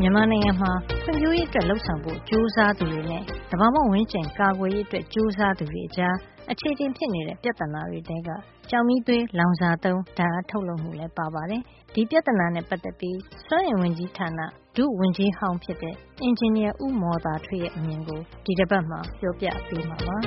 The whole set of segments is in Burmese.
မြန်မာနိုင်ငံမှာဖွံ့ဖြိုးရေးအတွက်လှုပ်ဆောင်ဖို့ကြိုးစားသူတွေနဲ့သဘာဝဝန်းကျင်ကာကွယ်ရေးအတွက်ကြိုးစားသူတွေအကြားအခြေအတင်ဖြစ်နေတဲ့ပြဿနာတွေတဲကကျောက်မီးသွေးလောင်စာသုံးဓာတ်အားထုတ်လုပ်မှုလည်းပါပါတယ်။ဒီပြဿနာနဲ့ပတ်သက်ပြီးစွမ်းအင်ဝန်ကြီးဌာနဒုဝန်ကြီးဟောင်းဖြစ်တဲ့အင်ဂျင်နီယာဦးမော်သာထွေးရဲ့အမြင်ကိုဒီတစ်ပတ်မှာပြောပြပေးမှာပါ။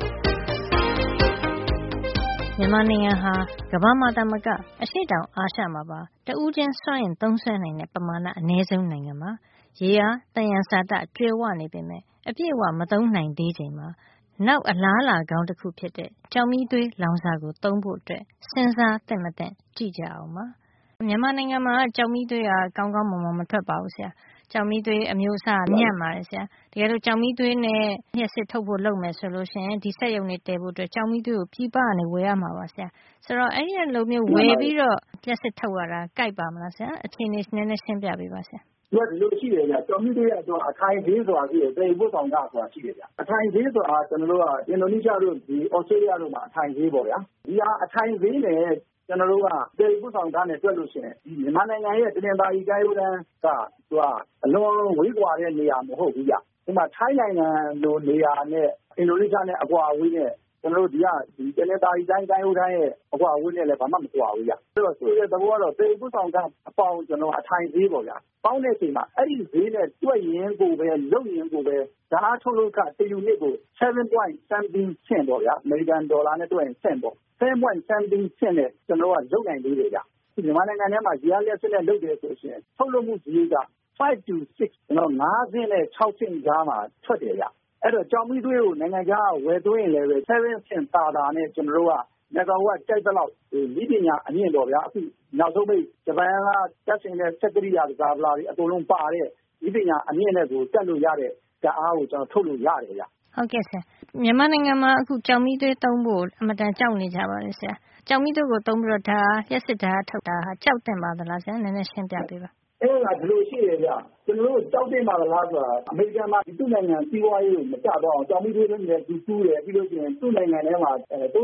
မြန်မာနိုင်ငံဟာကမ္ဘာမှာသာမကအရှေ့တောင်အာရှမှာပါတဦးချင်းစွမ်းအင်သုံးစွဲနိုင်တဲ့ပမာဏအနည်းဆုံးနိုင်ငံပါရေအားသယံဇာတကျွဲဝနေပေမဲ့အပြည့်အဝမသုံးနိုင်သေးချိန်မှာနောက်အလားအလာကောင်းတစ်ခုဖြစ်တဲ့ကျောက်မီးသွေးလောင်စာကိုသုံးဖို့အတွက်စဉ်းစားသင့်မသင့်ကြည့်ကြအောင်ပါမြန်မာနိုင်ငံမှာကျောက်မီးသွေးကကောင်းကောင်းမွန်မွန်မထွက်ပါဘူးဆရာကျောက်မီးသွေးအမျိုးအစားမြတ်ပါတယ်ဆရာတကယ်လို့ကျောက်မီးသွေးနဲ့လျှက်စစ်ထုတ်ဖို့လုပ်မယ်ဆိုလို့ရှိရင်ဒီစက်ရုံတွေတည်ဖို့အတွက်ကျောက်မီးသွေးကိုပြည်ပကနေဝယ်ရမှာပါဆရာဆိုတော့အဲ့ဒီလိုမျိုးဝယ်ပြီးတော့လျှက်စစ်ထုတ်ရတာကြိုက်ပါမလားဆရာအခြေအနေနည်းနည်းရှင်းပြပေးပါဆရာဒီလိုရှိတယ်ဗျကျော်မီးသွေးကတော့အထိုင်ဈေးဆိုတာရှိတယ်သေဘုတ်ဆောင်ကဆိုတာရှိတယ်ဗျအထိုင်ဈေးဆိုတာကျွန်တော်တို့ကအင်ဒိုနီးရှားတို့ဒီဩစတြေးလျတို့မှာအထိုင်ဈေးပေါ့ဗျာဒီဟာအထိုင်ဈေးနဲ့ကျွန်တော်တို့ကသေဘုတ်ဆောင်ကနဲ့တွက်လို့ရှိရင်ဒီမြန်မာနိုင်ငံရဲ့တနင်္သာရီတိုင်းဦးတန်းကသူကအလွန်ဝေးကွာတဲ့နေရာမဟုတ်ဘူးဗျဒီမှာထိုင်းနိုင်ငံလိုနေရာနဲ့အင်ဒိုနီးရှားနဲ့အကွာအဝေးနဲ့ကျွန်တော်တို့ဒီတနင်္သာရီတိုင်းဦးတန်းရဲ့အကွာအဝေးနဲ့လည်းဘာမှမကွာဘူးဗျအဲ့တော့ဆိုတဲ့သဘောကတော့သေဘုတ်ဆောင်ကအပေါင်းကျွန်တော်အထိုင်ဈေးပေါ့ဗျာပေါင်းတဲ့အချိန်မှာအဲ့ဒီဈေးနဲ့တွက်ရင်ကိုပဲလုပ်ရင်ကိုပဲဓာတ်ထုတ်လုပ်ခတယူနစ်ကို7.something cent ပေါ့ဗျာအမေရိကန်ဒေါ်လာနဲ့တွက်ရင် cent ပေါ့7.something cent နဲ့ကျွန်တော်ကလုပ်နိုင်သေးတယ်ဗျမြန်မာနိုင်ငံထဲမှာရေအားလျှပ်စစ်နဲ့လုပ်တယ်ဆိုရင်ထုတ်လုပ်မှုဈေးက5 to 6ကျွန်တော်9ဆင့်နဲ့6ဆင့်ကြားမှာထွက်တယ်ဗျအဲ့တော့ကျောက်မီးသွေးကိုနိုင်ငံခြားဝယ်သွင်းရင်လည်း7ဆင့်တာနဲ့ကျွန်တော်တို့ကမက်ဂါဝတ်ကြိုက်တဲ့လောက်ဤပညာအမြင့်တော့ဗျာအခုနောက်ဆုံးပိတ်ဂျပန်ကတက်ရှင်တဲ့စက်ကရိယာကစားပလာတွေအကုန်လုံးပါတဲ့ဤပညာအမြင့်နဲ့ကိုတက်လို့ရတဲ့ဓာတ်အားကိုကျွန်တော်ထုတ်လို့ရတယ်ဗျဟုတ်ကဲ့ဆရာမြန်မာနိုင်ငံမှာအခုကျောက်မီးသွေးသုံးဖို့အမတန်ကြောက်နေကြပါတယ်ဆရာကျောက်မီးသွေးကိုသုံးပြီးတော့ဒါလျှက်စစ်ဓာတ်ထုတ်တာဟာကြောက်တင်ပါသလားဆရာနည်းနည်းရှင်းပြပေးပါအဲ့ဒါဒီလိုရှိရဗျကျွန်တော်တို့ကြောက်တင်ပါလားဆိုတာအမေရိကန်မှာသူ့နိုင်ငံစီးပွားရေးကိုမကျတော့အောင်ကျောက်မီးသွေးနဲ့သူတူးတယ်ပြီးလို့ရှိရင်သူ့နိုင်ငံထဲမှာ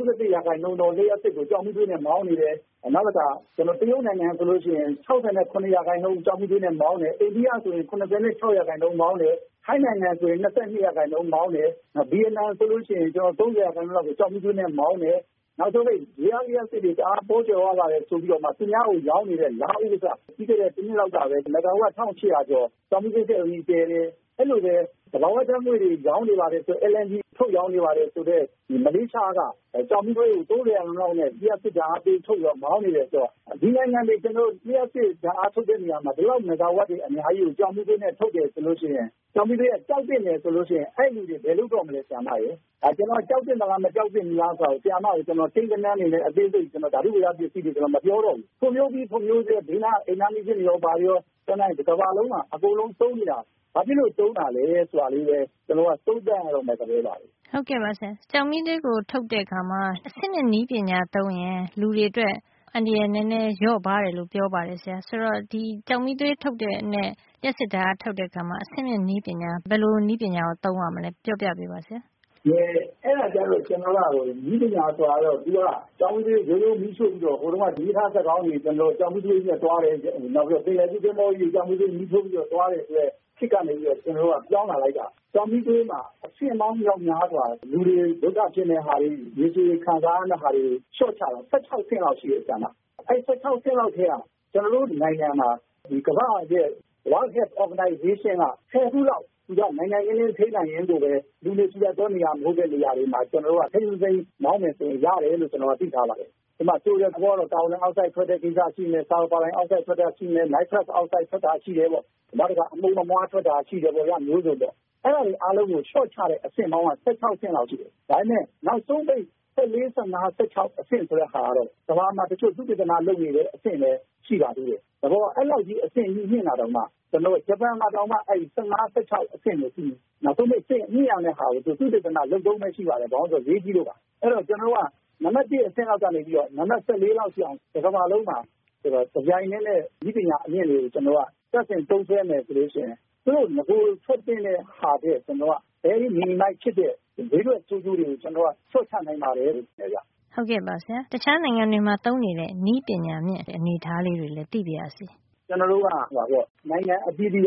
31%တော့လျှက်စစ်ကိုကျောက်မီးသွေးနဲ့မောင်းနေတယ်နောက်တစ်ခါကျွန်တော်တရုတ်နိုင်ငံဆိုလို့ရှိရင်69%ကျောက်မီးသွေးနဲ့မောင်းတယ်အိန္ဒိယဆိုရင်86%မောင်းတယ်ထိုင်းနိုင်ငံဆိုရင်22%မောင်းတယ်ဗီယက်နမ်ဆိုလို့ရှိရင်ကျွန်တော်30%လောက်ကိုကျောက်မီးသွေးနဲ့မောင်းတယ်နောက်ဆုံးရေအားလျှပ်စစ်တွေတအားပိုးကျော်ရပါတယ်ဆိုပြီးတော့မှသူများကိုရောင်းနေတဲ့လာဥစ္စာပြီးခဲ့တဲ့တစ်နှစ်လောက်ကပဲမက်ဂါဝတ်1800ကျော်ကျောက်မီးသွေးတဲ့အကြီးကျယ်တယ်အဲ့လိုပဲသဘာဝဓာတ်ငွေတွေရောင်းနေပါတယ်ဆို LNG ထုတ်ရောင်းနေပါတယ်ဆိုတော့ဒီမလေးရှားကကျောက်မီးသွေးကို30%လောက်နဲ့လျှပ်စစ်ဓာတ်အားပေးထုတ်ရောမောင်းနေတယ်ဆိုတော့ဒီနိုင်ငံတွေကျွန်တော်လျှပ်စစ်ဓာတ်အားထုတ်တဲ့နေရာမှာဒီလောက်မက်ဂါဝတ်တွေအများကြီးကိုကျောက်မီးသွေးနဲ့ထုတ်တယ်ဆိုလို့ရှိရင်ကျောက်မီးသွေးကကြောက်တင်တယ်ဆိုလို့ရှိရင်အဲ့လူတွေဘယ်လိုတော့မလဲဆရာမရေကျွန်တော်ကြောက်တင်မလားမကြောက်တင်ဘူးလားဆိုတော့ဆရာမကိုကျွန်တော်သိကနန်းနေနဲ့အသေးစိတ်ကျွန်တော်ဓာတုဝေဒပစ္စည်းတွေကျွန်တော်မပြောတော့ဘူးဖွံ့ဖြိုးတဲ့ဒေနာအိမ်နာမီချင်းရောပါရောကျွန်တော်ဒီကမ္ဘာလုံးမှာအကုန်လုံးသုံးနေတာဘာဖြစ်လို့သုံးတာလဲဆိုတာလေးပဲကျွန်တော်ကသုံးသပ်ရတော့မယ်ကြပဲပါဟုတ်ကဲ့ပါဆရာကျောက်မီးသွေးကိုထုတ်တဲ့အခါမှာအဆင့်နဲ့နီးပညာသုံးရင်လူတွေအတွက်အန္တရာယ်နည်းနည်းလျော့ပါတယ်လို့ပြောပါတယ်ဆရာဆိုတော့ဒီကျောက်မီးသွေးထုတ်တဲ့နဲ့လျှက်စစ်ဓာတ်ထုတ်တဲ့အခါမှာအဆင့်နဲ့နီးပညာဘယ်လိုနီးပညာကိုသုံးရမလဲပြောပြပေးပါဆရာအဲ့ဒါကြတော့ကျွန်တော်ကဒီပညာဆိုတော့သူကကျောင်းကြီးရိုးရိုးမီးရှို့ပြီးတော့ဟိုတုန်းကဒီထားစက်ကောင်းကြီးကျွန်တော်ကျောင်းကြီးကြီးနဲ့တွားတယ်နောက်ပြီးတော့ပင်လယ်ကြီးတင်မောကြီးကျောင်းကြီးမီးရှို့ပြီးတော့တွားတယ်ဆိုတော့ခစ်ကနေပြီးတော့ကျွန်တော်ကပြောင်းလာလိုက်တာကျောင်းကြီးမှာအဆင့်မောင်းရောက်များစွာလူတွေဒုက္ခဖြစ်နေဟာတွေရေရှည်ခံစားရတဲ့ဟာတွေရှော့ချတော့16ဆင့်လောက်ရှိတယ်ဆရာအဲ့16ဆင့်လောက်ထဲကကျွန်တော်တို့နိုင်ငံမှာဒီကမ္ဘာရဲ့ World Health Organization က10ခုလောက်သူကနိုင်ငံရင်းထိနိုင်ရင်ကိုပဲလူတွေကြည့်ရတော့နေရာမဟုတ်တဲ့နေရာတွေမှာကျွန်တော်တို့ကထိန်းသိမ်းမောင်းမယ်ဆိုရင်ရတယ်လို့ကျွန်တော်သိထားပါတယ်ဒီမှာဆိုရတဲ့ဘောတော့တောင်းတဲ့အောက်ဆိုင်ထွက်တဲ့ကိစ္စရှိနေဆာပါလိုင်းအောက်ဆိုင်ထွက်တာရှိနေနိုက်ထရပ်အောက်ဆိုင်ထွက်တာရှိတယ်ပေါ့နောက်တစ်ခါအမုံမမွားထွက်တာရှိတယ်ပေါ့ရမျိုးစုံပေါ့အဲ့ဒါတွေအားလုံးကို short ချတဲ့အဆင့်ပေါင်းက16ဆင့်လောက်ရှိတယ်ဒါပေမဲ့နောက်ဆုံးပိတ်14 15 16အဆင့်ဆိုတဲ့ဟာကတော့ကမ္ဘာမှာတချို့သုတေသနလုပ်နေတဲ့အဆင့်လည်းရှိပါသေးတယ်ဒါပေါ်အဲ့လောက်ကြီးအဆင့်ကြီးမြင့်လာတော့မှကျွန်တော်ဂျပန်မှာတောင်မှအဲ့15 16အဆင့်ကိုရှိနောက်ဆုံးပိတ်အဆင့်မြင့်ရတဲ့ဟာကိုသုတေသနလုပ်သုံးမရှိပါတယ်ဘာလို့ဆိုရေးကြီးလို့ပါအဲ့တော့ကျွန်တော်ကနံပါတ်1အဆင့်လောက်ကနေပြီးတော့နံပါတ်14လောက်ရှိအောင်ဒီကမ္ဘာလုံးမှာဆိုတော့ကြိုင်နဲ့ဒီပညာအမြင့်တွေကိုကျွန်တော်ကသက်ဆိုင်သုံးဆွဲမယ်ဆိုလို့ရှိရင်သူတို့ငကိုထွက်တဲ့ဟာတဲ့ကျွန်တော်ကvery minimize ဖြစ်တဲ့ဘေးထွက်ဆိုးကျိုးတွေကိုကျွန်တော်ကဆွတ်ချနိုင်ပါတယ်လို့ပြောပြဟုတ်ကဲ့ပါဆရာတခြားနိုင်ငံတွေမှာသုံးနေတဲ့နည်းပညာမြင့်အနေအထားလေးတွေလည်းသိပြရစီကျွန်တော်တို့ကဟိုပေါ့နိုင်ငံအသီးသီးက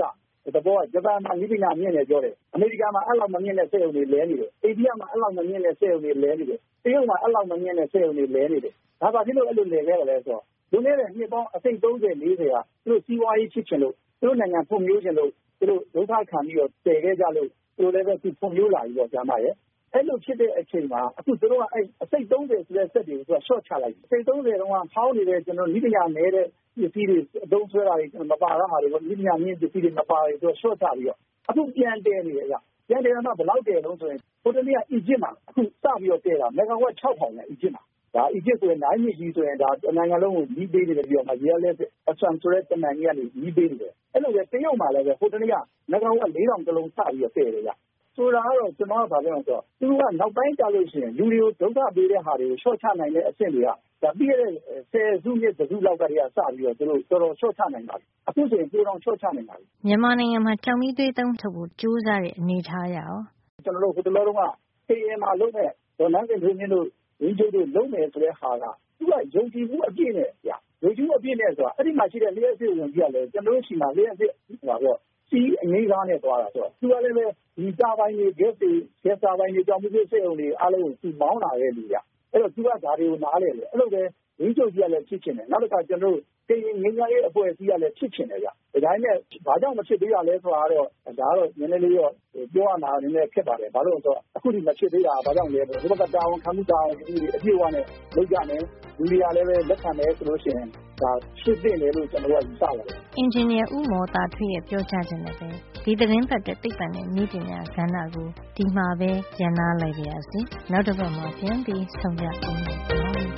သဘောကဂျပန်မှာနိပညာမြင့်တယ်ပြောတယ်အမေရိကန်မှာအဲ့လောက်မမြင့်တဲ့စက်ရုံတွေလဲနေတယ်အိန္ဒိယမှာအဲ့လောက်မမြင့်တဲ့စက်ရုံတွေလဲနေတယ်တရုတ်မှာအဲ့လောက်မမြင့်တဲ့စက်ရုံတွေလဲနေတယ်ဒါဘာဖြစ်လို့အဲ့လိုလဲခဲ့ရလဲဆိုတော့လူနေတဲ့နှစ်ပေါင်းအစိတ်30 40ကသူတို့စီးပွားရေးဖြစ်ချင်လို့သူတို့နိုင်ငံဖွံ့ဖြိုးချင်လို့သူတို့ဒုက္ခခံပြီးတော့တည်ခဲ့ကြလို့သူတို့လည်းပဲသူဖွံ့ဖြိုးလာပြီးတော့ဂျာမရဲ့အဲ့လိုဖြစ်တဲ့အချိန်မှာအခုသူတို့ကအဲ့အစိတ်30ဆိုတဲ့စက်တွေကိုသူက short ချလိုက်တယ်အစိတ်30တုန်းကဖောင်းနေတဲ့ကျွန်တော်နိပညာနေတဲ့ပစ္စည်းတွေအသုံးဆွဲတာတွေမပါရဟာတွေနိပညာမြင့်ပစ္စည်းတွေမပါတွေသူက short ချပြီးတော့အခုပြန်တည်နေတယ်ပြန်တည်တော့ဘယ်လောက်တည်လုံးဆိုရင်ဟိုတနေ့ကအီဂျစ်မှာအခုစပြီးတော့တည်တာမဂ္ဂါဝတ်6000နဲ့အီဂျစ်မှာဒါအီဂျစ်ဆိုရင်နိုင်မြင့်ကြီးဆိုရင်ဒါနိုင်ငံလုံးကိုကြီးပေးနေတယ်ပြောမှာရေလဲအဆန်ဆိုတဲ့တမန်ကြီးကနေကြီးပေးနေတယ်အဲ့လိုပဲတရုတ်မှာလည်းပဲဟိုတနေ့ကမဂ္ဂါဝတ်4000တလုံးစပြီးတော့တည်တယ်ဆိုတာကတော့ကျွန်တော်ကဗာပြောအောင်ဆိုတော့သူကနောက်ပိုင်းကြလို့ရှိရင်လူတွေကိုဒုက္ခပေးတဲ့ဟာတွေကို short ချနိုင်တဲ့အဆင့်တွေကဒါပြီးခဲ့တဲ့10စုနှစ်စုလောက်ကတည်းကစပြီးတော့သူတို့တော်တော် short ချနိုင်ပါပြီအခုဆိုရင်ပိုတော့ short ချနိုင်ပါပြီမြန်မာနိုင်ငံမှာကျောက်မီးသွေးသုံးထုတ်ဖို့ကြိုးစားတဲ့အနေထားရအောင်ကျွန်တော်တို့ဟိုတလောတုန်းကခေရင်မှာလုံးမဲ့ဒေါ်နန်းစင်ထွေးမြင့်တို့ရင်းကျိုးတို့လုံးမယ်ဆိုတဲ့ဟာကသူကယုံကြည်မှုအပြည့်နဲ့ယုံကြည်မှုအပြည့်နဲ့ဆိုတာအဲ့ဒီမှာရှိတဲ့လျှက်စစ်ဝင်ကြီးကလည်းကျွန်တော်တို့ရှိမှလျှက်စစ်ဟိုတော့စီးအငိမ့်ကားနဲ့သွားတာဆိုတော့သူကလည်းပဲဒီစာပိုင်းတွေ gas တွေ gas စာပိုင်းတွေကြောင့်မျိုးစိတ်အောင်တွေအားလုံးကိုသူမောင်းလာတဲ့လူကအဲ့တော့သူကဓာတွေကိုနားလဲတယ်အဲ့လိုပဲရင်းချုပ်ကြီးကလည်းဖြစ်ချင်တယ်နောက်တစ်ခါကျွန်တော်တို့ခေရင်ငင်းကားရဲ့အဖွဲ့အစည်းကလည်းဖြစ်ချင်တယ်ဒါနဲ့ဘာကြောင့်မဖြစ်သေးရလဲဆိုတာတော့ဒါကတော့နည်းနည်းလေးတော့ပြောရမှာနည်းနည်းဖြစ်ပါတယ်ဘာလို့လဲဆိုတော့အခုဒီမဖြစ်သေးတာဘာကြောင့်လဲဆိုတော့ဒီဘက်ကတာဝန်ခံမှုတာဝန်ကြီးအပြည့်အဝနဲ့လုပ်ကြမယ်လူတွေကလည်းပဲလက်ခံမယ်ဆိုလို့ရှိရင်ဒါဖြစ်တဲ့လေလို့ကျွန်တော်ကယူဆပါတယ်အင်ဂျင်နီယာဦးမော်တာထွေးရဲ့ပြောကြားခြင်းနဲ့ပဲဒီသတင်းပတ်တဲ့သိပ္ပံနဲ့နည်းပညာကဏ္ဍကိုဒီမှာပဲကျန်နာလိုက်ပါရစေနောက်တစ်ပတ်မှာပြန်ပြီးဆုံကြအောင်